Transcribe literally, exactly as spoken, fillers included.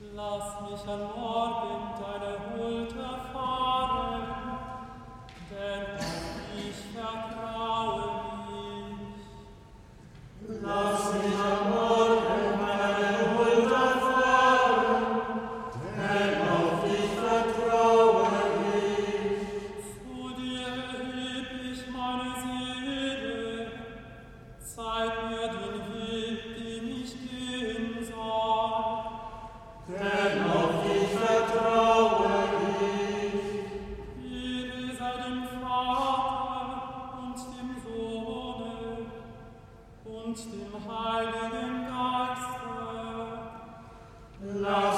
Lass mich am Morgen deine Huld erfahren, denn auf dich vertraue ich. Lass mich am Morgen deine Huld erfahren, denn auf dich vertraue ich. Zu dir erheb ich meine Seele, zeig mir den Weg, den ich gehen soll. Denn auf dich vertraue ich. Ehre sei dem Vater und dem Sohne und dem Heiligen Geiste. Lass